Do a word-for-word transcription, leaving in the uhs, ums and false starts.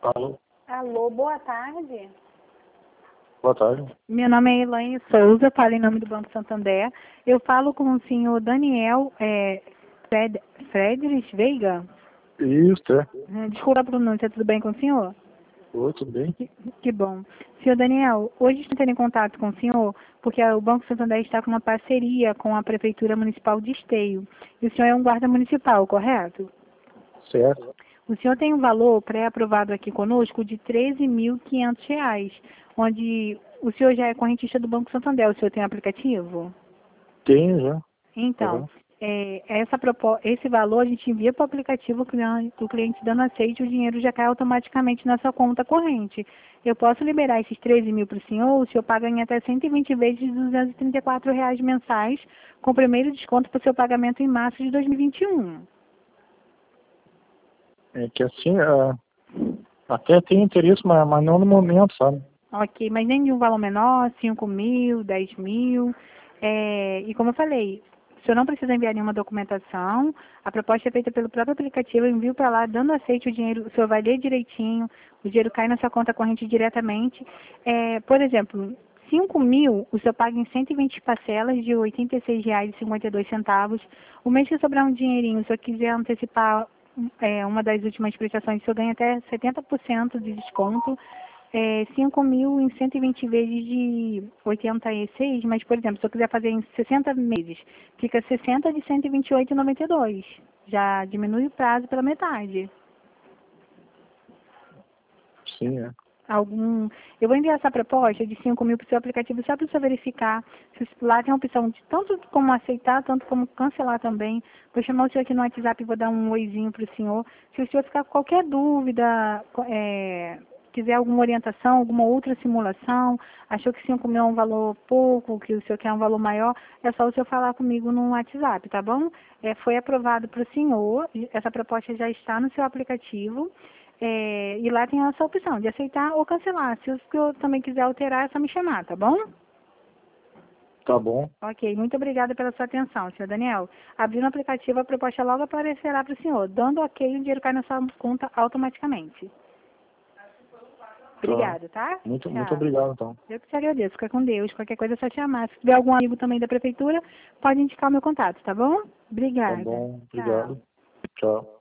Alô, Alô, boa tarde. boa tarde. Meu nome é Elaine Souza, falo em nome do Banco Santander. Eu falo com o senhor Daniel é, Fred, Friedrich Veiga. Isso, é. Eh, Desculpa a pronúncia, tudo bem com o senhor? Oi, tudo bem? Que, que bom. Senhor Daniel, hoje estou entrando em contato com o senhor porque o Banco Santander está com uma parceria com a Prefeitura Municipal de Esteio. E o senhor é um guarda municipal, correto? Certo. O senhor tem um valor pré-aprovado aqui conosco de treze mil e quinhentos reais, onde o senhor já é correntista do Banco Santander. O senhor tem aplicativo? Tenho já. Então, Uhum. é, essa propo- esse valor a gente envia para o aplicativo, o cliente, o cliente dando aceite, o dinheiro já cai automaticamente na sua conta corrente. Eu posso liberar esses treze mil para o senhor, o senhor paga em até cento e vinte vezes de duzentos e trinta e quatro reais mensais, com o primeiro desconto para o seu pagamento em março de dois mil e vinte e um. É que assim, ah, até tem interesse, mas, mas não no momento, sabe? Ok, mas nem de um valor menor, cinco mil, dez mil. É, e como eu falei, o senhor não precisa enviar nenhuma documentação, a proposta é feita pelo próprio aplicativo, eu envio para lá, dando aceite o dinheiro, o senhor vai ler direitinho, o dinheiro cai na sua conta corrente diretamente. É, por exemplo, cinco mil, o senhor paga em cento e vinte parcelas de oitenta e seis reais e cinquenta e dois centavos. O mês que sobrar um dinheirinho, se o senhor quiser antecipar é, uma das últimas prestações, o senhor ganha até setenta por cento de desconto. É, cinco mil em cento e vinte vezes de oitenta e seis, mas, por exemplo, se eu quiser fazer em sessenta meses, fica sessenta de cento e vinte e oito e noventa e dois. Já diminui o prazo pela metade. Sim, é. Algum... Eu vou enviar essa proposta de cinco mil para o seu aplicativo só para você verificar. Se lá tem a opção de tanto como aceitar, tanto como cancelar também. Vou chamar o senhor aqui no WhatsApp e vou dar um oizinho para o senhor. Se o senhor ficar com qualquer dúvida, é, quiser alguma orientação, alguma outra simulação, achou que cinco mil é um valor pouco, que o senhor quer um valor maior, é só o senhor falar comigo no WhatsApp, tá bom? É, foi aprovado para o senhor, essa proposta já está no seu aplicativo. É, e lá tem essa opção de aceitar ou cancelar. Se o senhor também quiser alterar, é só me chamar, tá bom? Tá bom. Ok, muito obrigada pela sua atenção, senhor Daniel. Abrindo o aplicativo, a proposta logo aparecerá para o senhor. Dando ok, o dinheiro cai na sua conta automaticamente. Tá. Obrigada, tá? Muito, muito Tchau. obrigado, então. Eu que te agradeço. Fica com Deus. Qualquer coisa é só chamar. Se tiver algum amigo também da prefeitura, pode indicar o meu contato, tá bom? Tá Obrigada. bom. Tchau. Obrigado. Tchau.